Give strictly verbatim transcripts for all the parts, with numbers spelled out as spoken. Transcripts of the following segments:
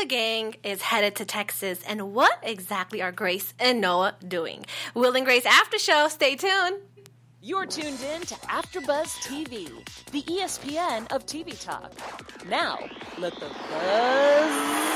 the gang is headed to Texas, and what exactly are Grace and Noah doing? Will and Grace After Show. Stay tuned. You're tuned in to AfterBuzz T V, the E S P N of T V talk. Now, let the buzz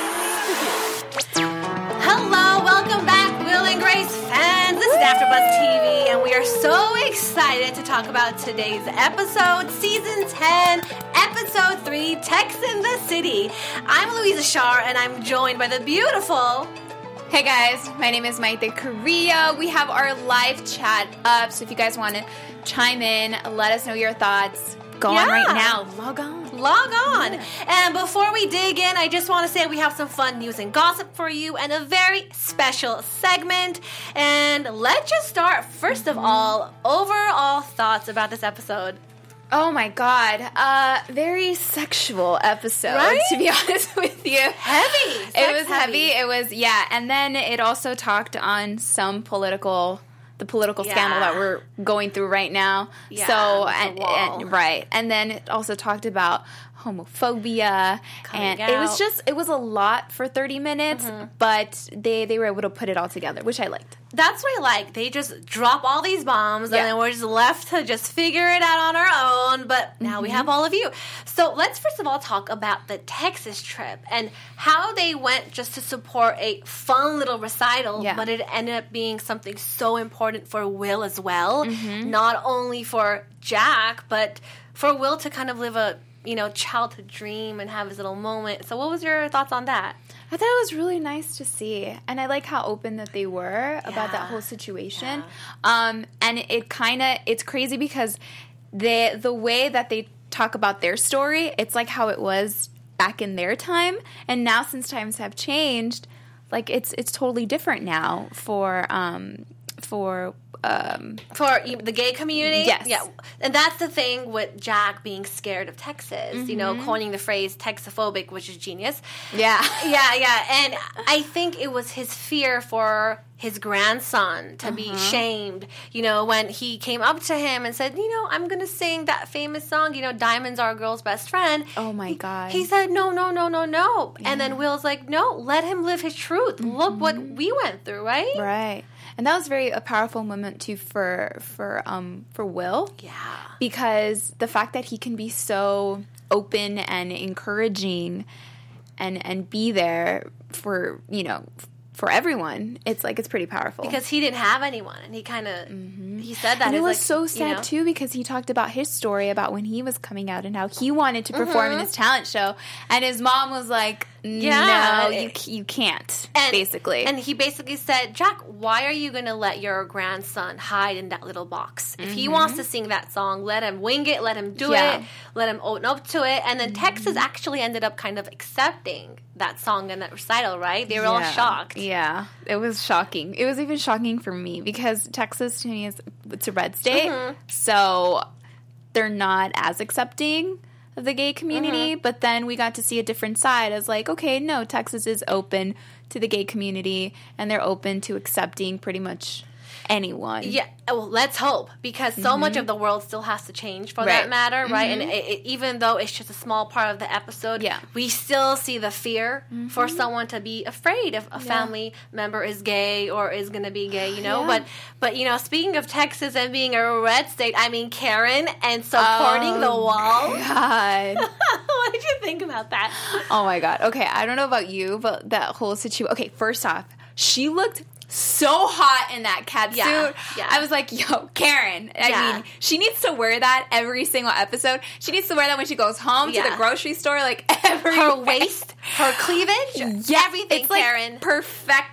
begin. Hello, welcome back, Will and Grace fans. This is AfterBuzz T V, and we are so excited to talk about today's episode, Season ten, Episode three, Tex in the City. I'm Louisa Shar, and I'm joined by the beautiful... Hey guys, my name is Maite Carrillo. We have our live chat up, so if you guys want to chime in, let us know your thoughts. Go Yeah. on right now. Log on. Log on. Yeah. And before we dig in, I just want to say we have some fun news and gossip for you and a very special segment. And let's just start, first of all, overall thoughts about this episode. Oh my god, uh, very sexual episode, Right? to be honest with you. Heavy. It Sex was heavy. It was, yeah. And then it also talked on some political, the political Yeah. scandal that we're going through right now. Yeah, so, the and, wall. and right. And then it also talked about homophobia. Coming and it was out. just, it was a lot for thirty minutes, Mm-hmm. but they, they were able to put it all together, which I liked. That's what I like. They just drop all these bombs, Yeah. and then we're just left to just figure it out on our own. But now Mm-hmm. we have all of you. So let's first of all talk about the Texas trip and how they went just to support a fun little recital, Yeah. but it ended up being something so important for Will as well. Mm-hmm. Not only for Jack, but for Will to kind of live a you know childhood dream and have his little moment. So what was your thoughts on that? I thought it was really nice to see, and I like how open that they were about that Yeah. whole situation. Um, and it, it kind of it's crazy because the the way that they talk about their story, it's like how it was back in their time, and now since times have changed, like it's it's totally different now for um for um For e- the gay community? Yes. Yeah. And that's the thing with Jack being scared of Texas, you know, Mm-hmm. coining the phrase Texophobic, which is genius. yeah Yeah, yeah. And I think it was his fear for his grandson to be Uh-huh. shamed, you know, when he came up to him and said, you know, I'm going to sing that famous song, you know, Diamonds Are a Girl's Best Friend. Oh my God. He said, no, no, no, no, no. And then Will's like, no, let him live his truth. Look what we went through, right? right. And that was very a powerful moment too for for um for Will. Yeah. Because the fact that he can be so open and encouraging and and be there for, you know, for everyone, it's like it's pretty powerful. Because he didn't have anyone, and he kind of he said that. and it It's was like, so you sad know, too because he talked about his story about when he was coming out and how he wanted to perform in this talent show, and his mom was like, "No, Yeah. you you can't." And, basically, and he basically said, Jack, why are you going to let your grandson hide in that little box? If he wants to sing that song, let him wing it, let him do Yeah. it, let him open up to it. And then Texas actually ended up kind of accepting that song and that recital, right? They were all Yeah. shocked. Yeah, it was shocking. It was even shocking for me because Texas to me is it's a red state, Mm-hmm. so they're not as accepting of the gay community. Mm-hmm. But then we got to see a different side as like, okay, no, Texas is open to the gay community and they're open to accepting pretty much anyone. Yeah, well, let's hope, because so much of the world still has to change for that Mm-hmm. Right. matter, right? And it, it, even though it's just a small part of the episode, Yeah. we still see the fear for someone to be afraid if a family member is gay or is going to be gay, you know? Yeah. But, but you know, speaking of Texas and being a red state, I mean, Karen and supporting Oh, the wall. God. What did you think about that? Oh my God. Okay, I don't know about you, but that whole situation. Okay, first off, she looked so hot in that cat Yeah, suit. yeah. I was like, yo, Karen. I Yeah. mean, she needs to wear that every single episode. She needs to wear that when she goes home to Yeah. the grocery store, like every Her waist, her cleavage, yeah, everything, it's like Karen. perfection.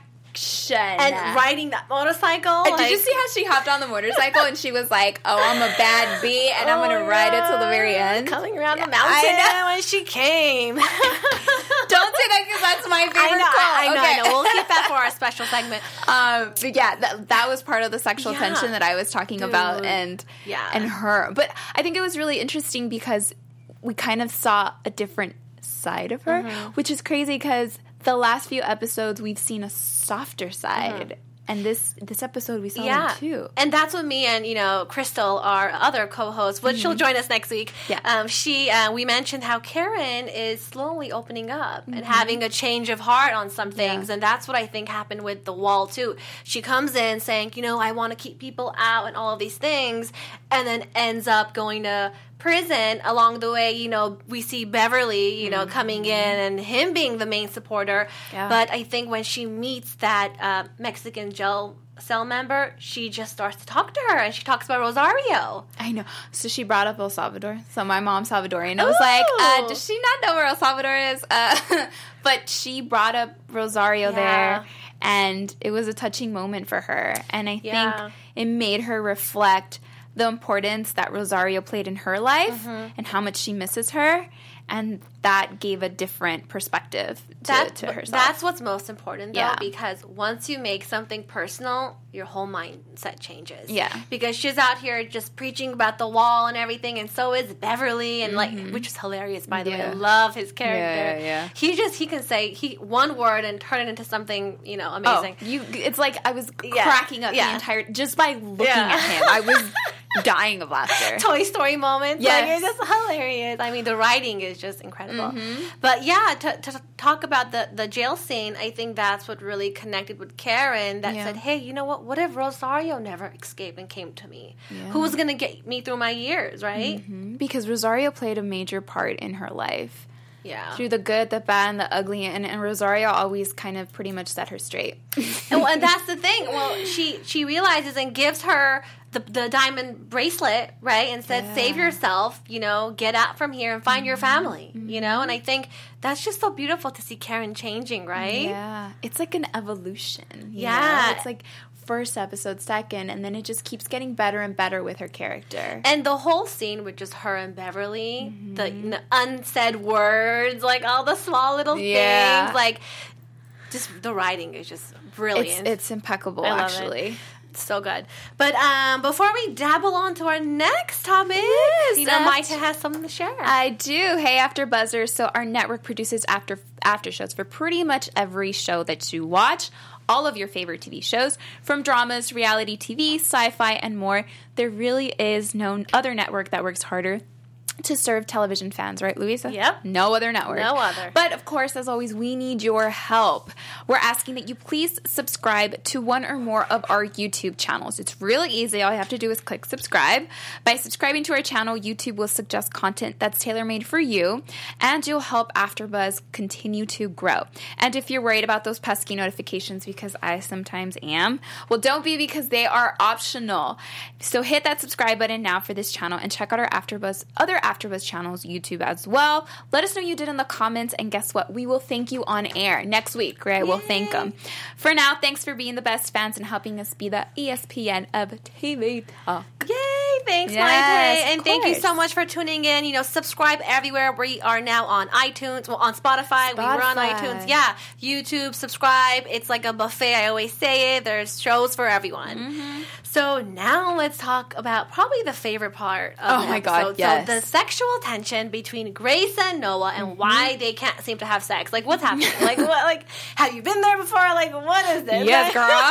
And riding that motorcycle. And did you like- see how she hopped on the motorcycle and she was like, "Oh, I'm a bad bee, and I'm gonna Oh, ride it till the yeah. very end." Coming around Yeah, the mountain I know. when she came. Don't say that because that's my favorite I know, quote. I know, okay. I know. We'll keep that for our special segment. Um, but yeah, that, that was part of the sexual Yeah. tension that I was talking about, Dude. and Yeah. and her. But I think it was really interesting because we kind of saw a different side of her, Mm-hmm. which is crazy because the last few episodes we've seen a softer side And this this episode we saw Yeah. them too. And that's what me and, you know, Crystal, our other co-host, which she'll join us next week. Yeah. Um, she, uh, we mentioned how Karen is slowly opening up and having a change of heart on some things. Yeah. And that's what I think happened with the wall, too. She comes in saying, you know, I want to keep people out and all of these things, and then ends up going to prison. Along the way, you know, we see Beverly, you know, coming in and him being the main supporter. Yeah. But I think when she meets that uh, Mexican jail cell member, she just starts to talk to her, and she talks about Rosario. I know. So she brought up El Salvador. So my mom's Salvadorian. I was like, uh, Ooh. does she not know where El Salvador is? Uh, but she brought up Rosario Yeah. there, and it was a touching moment for her. And I Yeah. think it made her reflect the importance that Rosario played in her life Mm-hmm. and how much she misses her. And that gave a different perspective to, That, to herself. That's what's most important, though, Yeah. because once you make something personal, your whole mindset changes. Yeah. Because she's out here just preaching about the wall and everything, and so is Beverly, and like, which is hilarious, by the way. I Yeah. love his character. Yeah, yeah. He just, he can say he one word and turn it into something, you know, Oh, amazing. you! It's like I was Yeah. cracking up Yeah. the entire just by looking Yeah. at him. I was dying of laughter. Toy Story moments. Yes. Like, it's just hilarious. I mean, the writing is just incredible. Mm-hmm. But yeah, to, to talk about the, the jail scene, I think that's what really connected with Karen, that Yeah. said, hey, you know what? What if Rosario never escaped and came to me? Yeah. Who was going to get me through my years, right? Mhm. Because Rosario played a major part in her life. Yeah. Through the good, the bad, and the ugly, and, and Rosario always kind of pretty much set her straight. and, well, and that's the thing. Well, she she realizes and gives her the, the diamond bracelet, right? And said, Yeah. save yourself, you know, get out from here and find your family, you know? And I think that's just so beautiful to see Karen changing, right? Yeah, it's like an evolution. you Yeah. know? It's like first episode, second, and then it just keeps getting better and better with her character. And the whole scene with just her and Beverly, Mm-hmm. the n- unsaid words, like all the small little Yeah. things, like just the writing is just It's brilliant. it's impeccable, I love it. actually. It's so good. But um, before we dabble on to our next topic, Yes, you know, after- Maite has something to share. I do. Hey, After Buzzers. So our network produces after after shows for pretty much every show that you watch. All of your favorite T V shows, from dramas, reality T V, sci-fi, and more. There really is no other network that works harder to serve television fans, right, Louisa? Yep. No other network. No other. But of course, as always, we need your help. We're asking that you please subscribe to one or more of our YouTube channels. It's really easy. All you have to do is click subscribe. By subscribing to our channel, YouTube will suggest content that's tailor-made for you, and you'll help AfterBuzz continue to grow. And if you're worried about those pesky notifications, because I sometimes am, well, don't be, because they are optional. So hit that subscribe button now for this channel, and check out our AfterBuzz other AfterBuzz channels, YouTube as well. Let us know you did in the comments, and guess what? We will thank you on air next week, right? We'll thank them. For now, thanks for being the best fans and helping us be the E S P N of T V talk. Yay! Thanks, Yes, Maite. And of thank you course. so much for tuning in. You know, subscribe everywhere. We are now on iTunes, well, on Spotify. We were on Spotify. iTunes. Yeah. YouTube, subscribe. It's like a buffet. I always say it. There's shows for everyone. Mm-hmm. So now let's talk about probably the favorite part of Oh the my God, episode. yes. So the sexual tension between Grace and Noah, and Mm-hmm. why they can't seem to have sex. Like, what's happening? like, what? Like, have you been there before? Like, what is this? Yes, girl.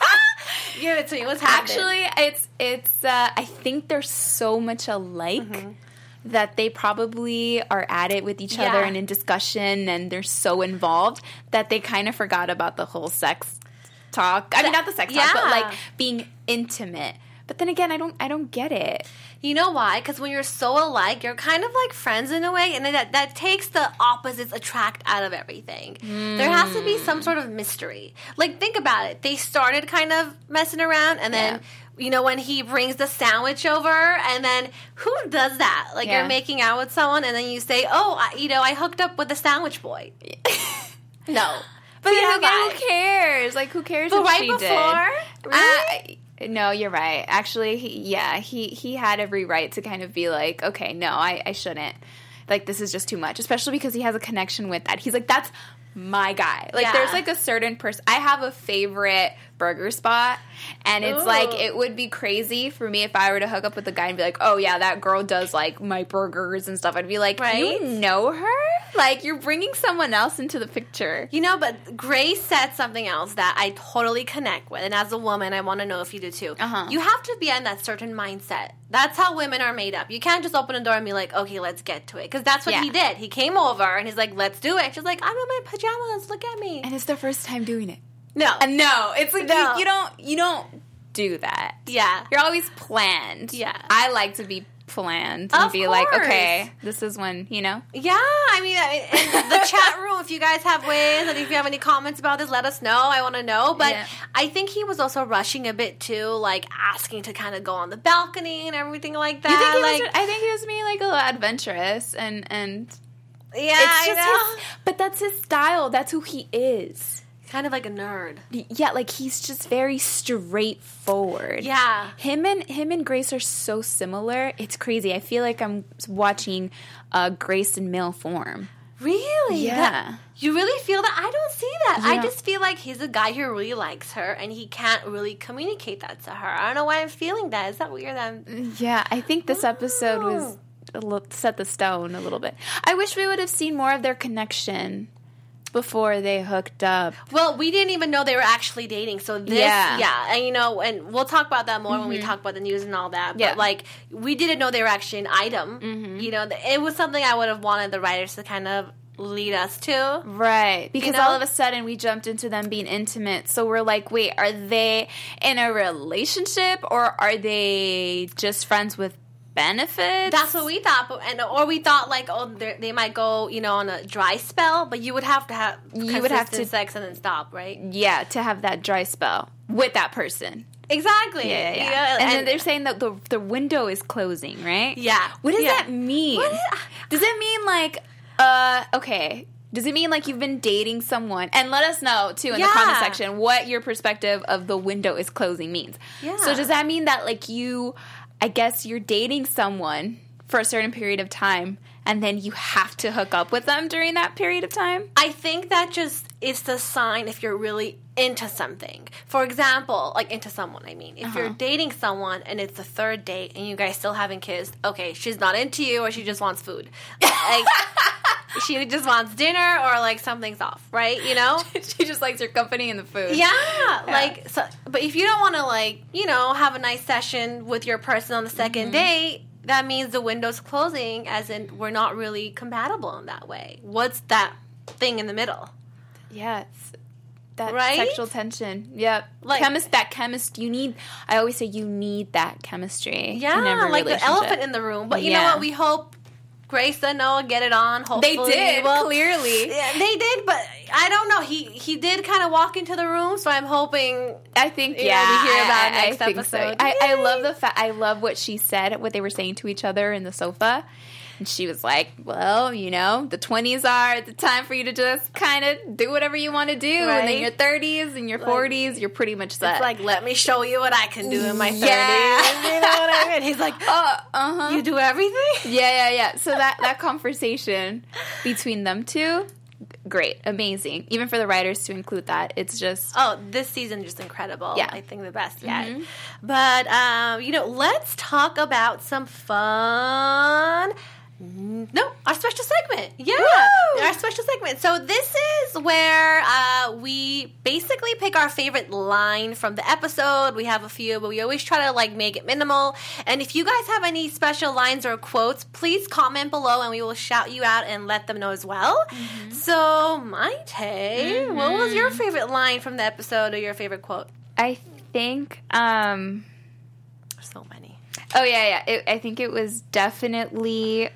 Give it to me. What's happening? Actually, it's it's. Uh, I think they're so much alike Mm-hmm. that they probably are at it with each Yeah. other and in discussion, and they're so involved that they kind of forgot about the whole sex talk. I mean, not the sex talk, but Yeah. like being intimate. But then again, I don't. I don't get it. You know why? Because when you're so alike, you're kind of like friends in a way, and that that takes the opposites attract out of everything. There has to be some sort of mystery. Like, think about it. They started kind of messing around, and then, you know, when he brings the sandwich over, and then who does that? Like, Yeah. you're making out with someone, and then you say, oh, I, you know, I hooked up with the sandwich boy. No. But Yeah, then again, bye. who cares? Like, who cares But if right she before? did? Really? Uh, no, you're right. Actually, he, yeah, he, he had every right to kind of be like, okay, no, I, I shouldn't. Like, this is just too much. Especially because he has a connection with that. He's like, that's my guy. Like, Yeah. there's, like, a certain person. I have a favorite burger spot, and it's, Ooh. like, it would be crazy for me if I were to hook up with a guy and be like, oh, yeah, that girl does, like, my burgers and stuff. I'd be like, Right? you know her? Like, you're bringing someone else into the picture. You know, but Grace said something else that I totally connect with. And as a woman, I want to know if you do too. Uh-huh. You have to be in that certain mindset. That's how women are made up. You can't just open a door and be like, okay, let's get to it. Because that's what Yeah. he did. He came over and he's like, let's do it. She's like, I'm in my pajamas. Look at me. And it's their first time doing it. No. Uh, no, it's like, No. You, you don't, you don't do that. Yeah. You're always planned. Yeah. I like to be planned and Of be like, course. okay, this is when, you know. Yeah, I mean, I- in the chat room, if you guys have ways and if you have any comments about this, let us know. I want to know. But Yeah. I think he was also rushing a bit too, like asking to kind of go on the balcony and everything like that. You think he like, was, I think he was being like a little adventurous and and yeah, it's I just know. his, but that's his style. That's who he is. Kind of like a nerd. Yeah, like he's just very straightforward. Yeah. Him and him and Grace are so similar. It's crazy. I feel like I'm watching uh, Grace in male form. Really? Yeah. That- you really feel that? I don't see that. You I don't- just feel like he's a guy who really likes her and he can't really communicate that to her. I don't know why I'm feeling that. Is that weird? I'm, Yeah, I think this episode Oh. was a little, set the stone a little bit. I wish we would have seen more of their connection before they hooked up. well, we didn't even know they were actually dating. So this, Yeah. yeah, and you know, and we'll talk about that more when we talk about the news and all that. But Yeah. like, we didn't know they were actually an item. You know, th- it was something I would have wanted the writers to kind of lead us to. Right. Because know? all of a sudden we jumped into them being intimate. So we're like, wait, are they in a relationship or are they just friends with benefits? That's what we thought, but, and or we thought like, oh, they're- they might go, you know, on a dry spell. But you would have to have You would have consistent to- sex and then stop, right? Yeah, to have that dry spell with that person. Exactly. Yeah, yeah, yeah. You know, and, then they're saying that the the window is closing, right? Yeah. What does Yeah. that mean? What is- Does it mean like, uh, okay. Does it mean like you've been dating someone? And let us know too in Yeah. the comment section what your perspective of the window is closing means. Yeah. So does that mean that like you, I guess you're dating someone for a certain period of time and then you have to hook up with them during that period of time? I think that just is the sign if you're really into something. For example, like into someone, I mean. If Uh-huh. you're dating someone and it's the third date and you guys still haven't kissed, okay, she's not into you or she just wants food. Like, she just wants dinner or like something's off, right? You know? She just likes your company and the food. Yeah, like, so, but if you don't want to, like, you know, have a nice session with your person on the second Mm-hmm. date, that means the window's closing, as in we're not really compatible in that way. What's that thing in the middle? Yeah, it's that Right? sexual tension. Yep. Like- Chemist, that chemist, you need, I always say you need that chemistry. Yeah, in every like the relationship. elephant in the room. But you know Yeah. what? We hope Grace and Noah get it on. Hopefully, They did, Well, clearly. yeah, they did, but I don't know. He he did kind of walk into the room, so I'm hoping. I think, You yeah, know, we hear I- about I, next I think so. episode. I, I Yay. love the fact, I love what she said, what they were saying to each other in the sofa. And she was like, well, you know, the twenties are the time for you to just kind of do whatever you want to do. And Right. then your thirties and your Like, forties, you're pretty much set. It's like, let me show you what I can do in my thirties. Yeah. You know what I mean? He's like, uh, uh-huh. you do everything? Yeah, yeah, yeah. So that, that conversation between them two, great, amazing. Even for the writers to include that, it's just Oh, this season just incredible. Yeah. I think the best yet. Mhm. But, um, you know, let's talk about some fun. No, our special segment. Yeah, Woo! our special segment. So this is where uh, we basically pick our favorite line from the episode. We have a few, but we always try to like make it minimal. And if you guys have any special lines or quotes, please comment below, and we will shout you out and let them know as well. Mm-hmm. So, Maite, what was your favorite line from the episode or your favorite quote? I think um So many. oh yeah, yeah. It, I think it was definitely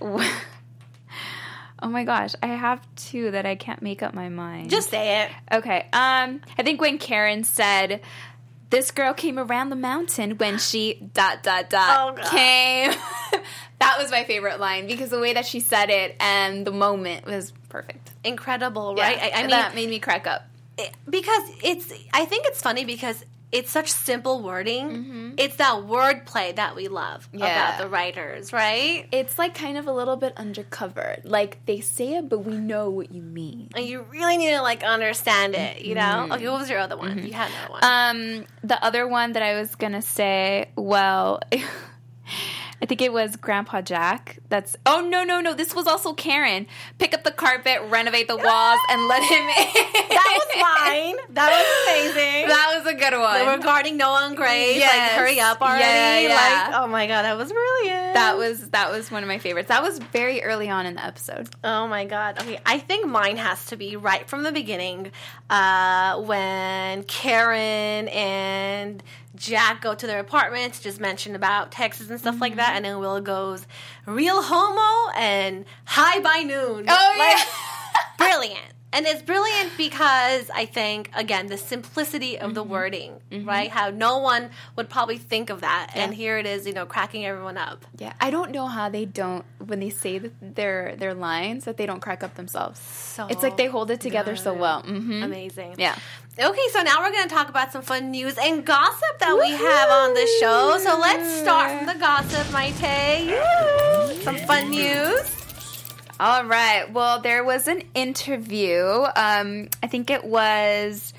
oh my gosh, I have two that I can't make up my mind. Just say it. okay. Um I think when Karen said this girl came around the mountain when she dot dot dot Oh, God. came. That was my favorite line because the way that she said it and the moment was perfect. Incredible, right? Yeah, I, I mean, that made me crack up. it- because it's, I think it's funny because it's such simple wording. Mm-hmm. It's that wordplay that we love Yeah. about the writers, right? It's like kind of a little bit undercover. Like they say it, but we know what you mean. And you really need to like understand it, you know? Okay, what was your other one? You had another one. Um, the other one that I was gonna say, well, I think it was Grandpa Jack. That's oh no no no! This was also Karen. Pick up the carpet, renovate the walls, and let him in. That was mine. That was amazing. That was a good one. Regarding Noah and Grace, Yes. like hurry up already. Yeah, yeah. Like, oh my god, that was brilliant. That was that was one of my favorites. That was very early on in the episode. Oh my god. Okay, I think mine has to be right from the beginning, uh, when Karen and Jack go to their apartment to just mention about Texas and stuff mm-hmm. like that, and then Will goes, real homo and high by noon. Oh, like, yeah. Brilliant. And it's brilliant because I think, again, the simplicity of mm-hmm. the wording, mm-hmm. right? How no one would probably think of that. Yeah. And here it is, you know, cracking everyone up. Yeah. I don't know how they don't, when they say their their lines, that they don't crack up themselves. So it's like they hold it together good. so well. Mm-hmm. Amazing. Yeah. Okay, so now we're going to talk about some fun news and gossip that Woo-hoo! we have on the show. So let's start from the gossip, Maite. Woo! Some fun news. All right. Well, there was an interview. Um, I think it was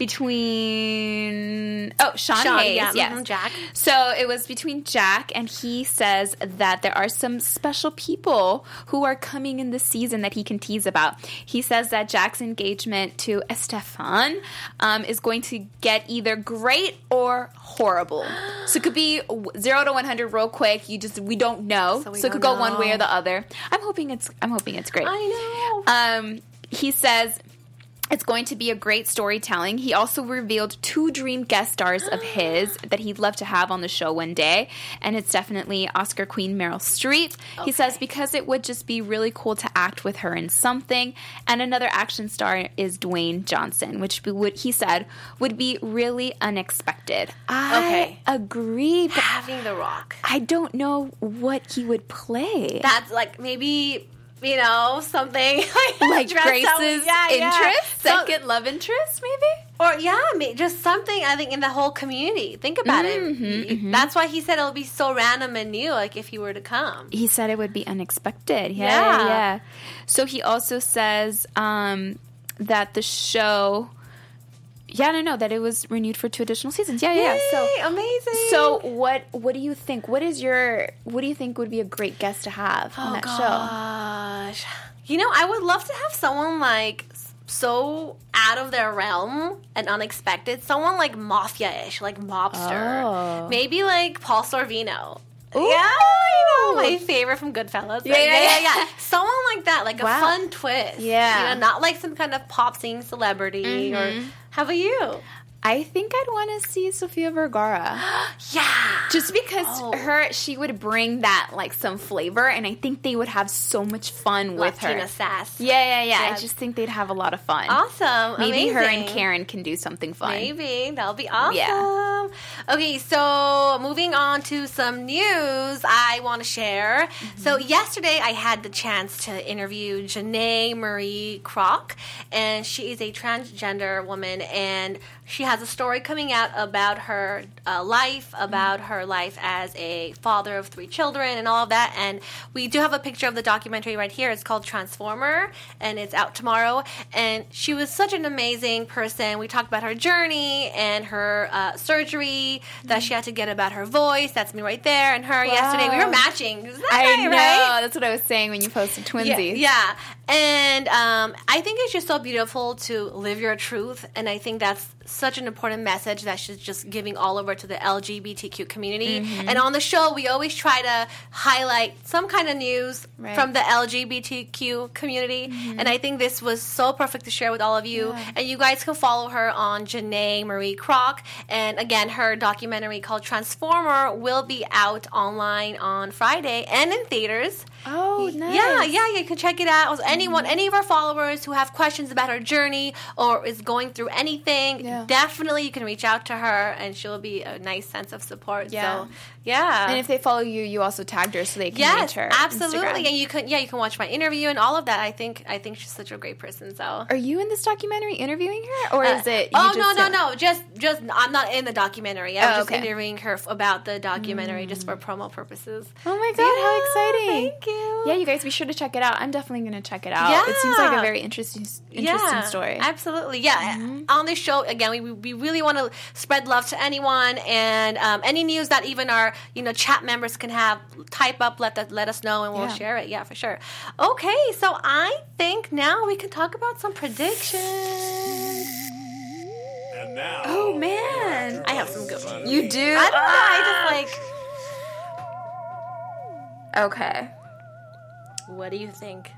between oh Sean, Sean Hayes, yeah, yes, mm-hmm, Jack. So it was between Jack, and he says that there are some special people who are coming in this season that he can tease about. He says that Jack's engagement to Estefan um, is going to get either great or horrible. So it could be zero to one hundred real quick. You just we don't know. So, we so it don't could go know. one way or the other. I'm hoping it's I'm hoping it's great. I know. Um, he says it's going to be a great storytelling. He also revealed two dream guest stars of his that he'd love to have on the show one day, and it's definitely Oscar Queen Meryl Streep. Okay. He says because it would just be really cool to act with her in something, and another action star is Dwayne Johnson, which would he said would be really unexpected. I okay. agree, but having The Rock, I don't know what he would play. That's like maybe. You know, something like, like Grace's yeah, interest, yeah. second so, love interest, maybe? Or, yeah, just something, I think, in the whole community. Think about mm-hmm, it. Mm-hmm. That's why he said it'll be so random and new, like, if he were to come. He said it would be unexpected. Yeah, yeah. yeah. So he also says um, that the show... Yeah, no, no, that it was renewed for two additional seasons. Yeah, yeah. Yay, so amazing. So what what do you think? What is your what do you think would be a great guest to have oh, on that gosh. show? You know, I would love to have someone like so out of their realm and unexpected. Someone like mafia-ish, like mobster. Oh. Maybe like Paul Sorvino. Ooh. Yeah, you know, my favorite from Goodfellas. Yeah, yeah, yeah, yeah, yeah. Someone like that, like wow. a fun twist. Yeah. You know, not like some kind of pop singing celebrity. Mm-hmm. Or how about you? I think I'd want to see Sofia Vergara. Yeah. Just because oh. her, she would bring that, like, some flavor, and I think they would have so much fun with Latina her. sass. Yeah, yeah, yeah. Yeah. I just think they'd have a lot of fun. Awesome. Maybe Amazing. her and Karen can do something fun. Maybe. That'll be awesome. Yeah. Okay, so moving on to some news I want to share. Mm-hmm. So yesterday I had the chance to interview Janae Marie Kroc, and she is a transgender woman, and she has a story coming out about her uh, life, about her life as a father of three children and all of that. And we do have a picture of the documentary right here. It's called Transformer, and it's out tomorrow. And she was such an amazing person. We talked about her journey and her uh, surgery that she had to get about her voice. That's me right there and her wow. yesterday. We were matching. Is that I right, know. right? That's what I was saying when you posted twinsies. Yeah, yeah. And um, I think it's just so beautiful to live your truth, and I think that's such an important message that she's just giving all over to the L G B T Q community. Mm-hmm. And on the show, we always try to highlight some kind of news right. from the L G B T Q community. Mm-hmm. And I think this was so perfect to share with all of you. Yeah. And you guys can follow her on Janae Marie Kroc. And again, her documentary called Transformer will be out online on Friday and in theaters. Oh, nice. Yeah, yeah, you can check it out. And anyone, any of our followers who have questions about her journey or is going through anything, Yeah. definitely you can reach out to her, and she'll be a nice sense of support. Yeah. So, yeah. And if they follow you, you also tagged her so they can yes, reach her. absolutely. Instagram. And you can, yeah, you can watch my interview and all of that. I think, I think she's such a great person. So, Are you in this documentary interviewing her, or Uh, is it? You oh just no, no, don't- no! Just, just I'm not in the documentary. I was Oh, just okay. interviewing her f- about the documentary, just for promo purposes. Oh my god, how Yeah, exciting! Thank you. Yeah, you guys be sure to check it out. I'm definitely going to check it out. It seems like a Yeah. very interesting, interesting story. Absolutely. Yeah. On this show, again, we, we really want to spread love to anyone, and um, any news that even our you know chat members can have, type up, let that let us know, and we'll Yeah. share it. Yeah, for sure. Okay, so I think now we can talk about some predictions. And now, Oh man, I have some good ones. you do. I don't know. I just like. Okay. What do you think?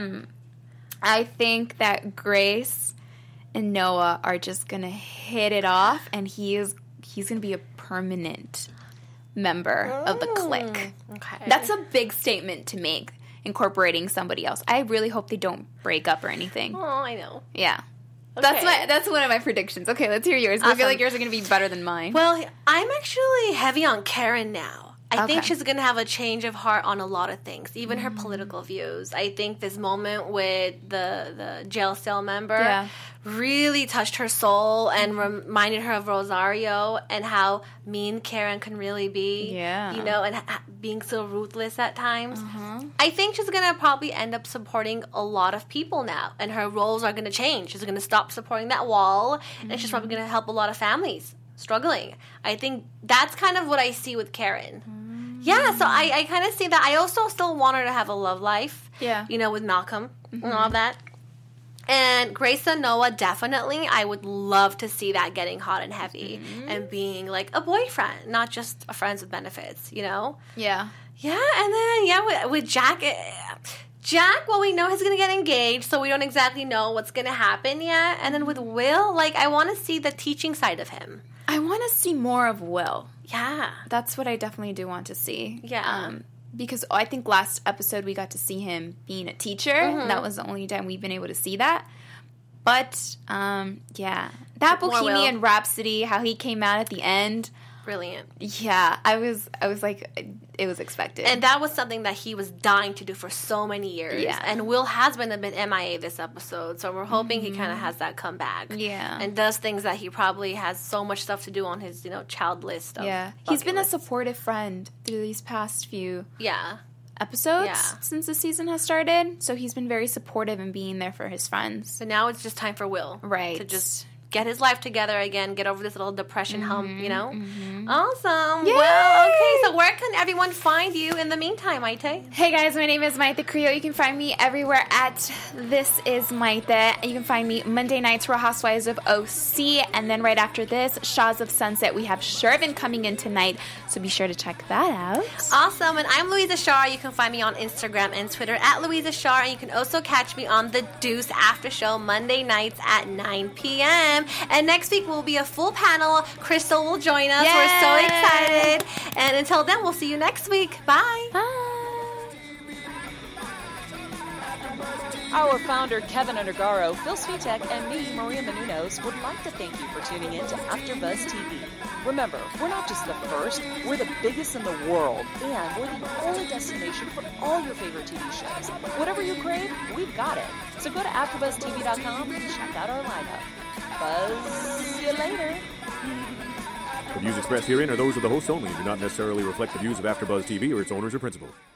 I think that Grace and Noah are just gonna hit it off, and he is he's gonna be a permanent member of the clique. Okay. That's a big statement to make, incorporating somebody else. I really hope they don't break up or anything. Oh, I know. Yeah. That's Okay. my that's one of my predictions. Okay, let's hear yours. I feel Awesome. like yours are gonna be better than mine. Well, I'm actually heavy on Karen now. I think Okay. she's going to have a change of heart on a lot of things, even her political views. I think this moment with the, the jail cell member Yeah. really touched her soul and reminded her of Rosario and how mean Karen can really be. Yeah. You know, and ha- being so ruthless at times. I think she's going to probably end up supporting a lot of people now, and her roles are going to change. She's going to stop supporting that wall, and she's probably going to help a lot of families struggling. I think that's kind of what I see with Karen. Yeah, so I, I kind of see that. I also still want her to have a love life. Yeah. You know, with Malcolm and all that. And Grace and Noah, definitely, I would love to see that getting hot and heavy and being like a boyfriend, not just a friends with benefits, you know? yeah. Yeah, and then, yeah, with, with Jack, eh, Jack, well, we know he's going to get engaged, so we don't exactly know what's going to happen yet. And then with Will, like, I want to see the teaching side of him. I want to see more of Will. Yeah. That's what I definitely do want to see. Yeah. Um, because I think last episode we got to see him being a teacher. Mm-hmm. That was the only time we've been able to see that. But, um, yeah. That More Will. Bohemian Rhapsody, how he came out at the end. Brilliant. Yeah. I was, I was like, it was expected. And that was something that he was dying to do for so many years. Yeah. And Will has been a bit M I A this episode, so we're hoping he kind of has that comeback. Yeah. And does things that he probably has so much stuff to do on his, you know, child list. Of yeah. He's bucket been a lists. supportive friend through these past few Yeah. episodes Yeah. since the season has started. So he's been very supportive and being there for his friends. So now it's just time for Will. Right. To just get his life together again, get over this little depression hump, you know? Awesome. Well, okay, so where can everyone find you in the meantime, Maite? Hey guys, my name is Maite Creo. You can find me everywhere at This Is Maite. And you can find me Monday nights, Real Housewives of O C. And then right after this, Shahs of Sunset. We have Shervin coming in tonight, so be sure to check that out. Awesome, and I'm Louisa Shar. You can find me on Instagram and Twitter at Louisa Shar, and you can also catch me on the Deuce After Show Monday nights at nine p.m. And next week will be a full panel. Crystal will join us. Yay! We're so excited. And until then, we'll see you next week. Bye. Bye. Our founder, Kevin Undergaro, Phil Svitek, and me, Maria Menounos, would like to thank you for tuning in to AfterBuzz T V. Remember, we're not just the first, we're the biggest in the world, and we're the only destination for all your favorite T V shows. Whatever you crave, we've got it. So go to after buzz t v dot com and check out our lineup. Buzz you later. The views expressed herein are those of the hosts only and do not necessarily reflect the views of AfterBuzz T V or its owners or principals.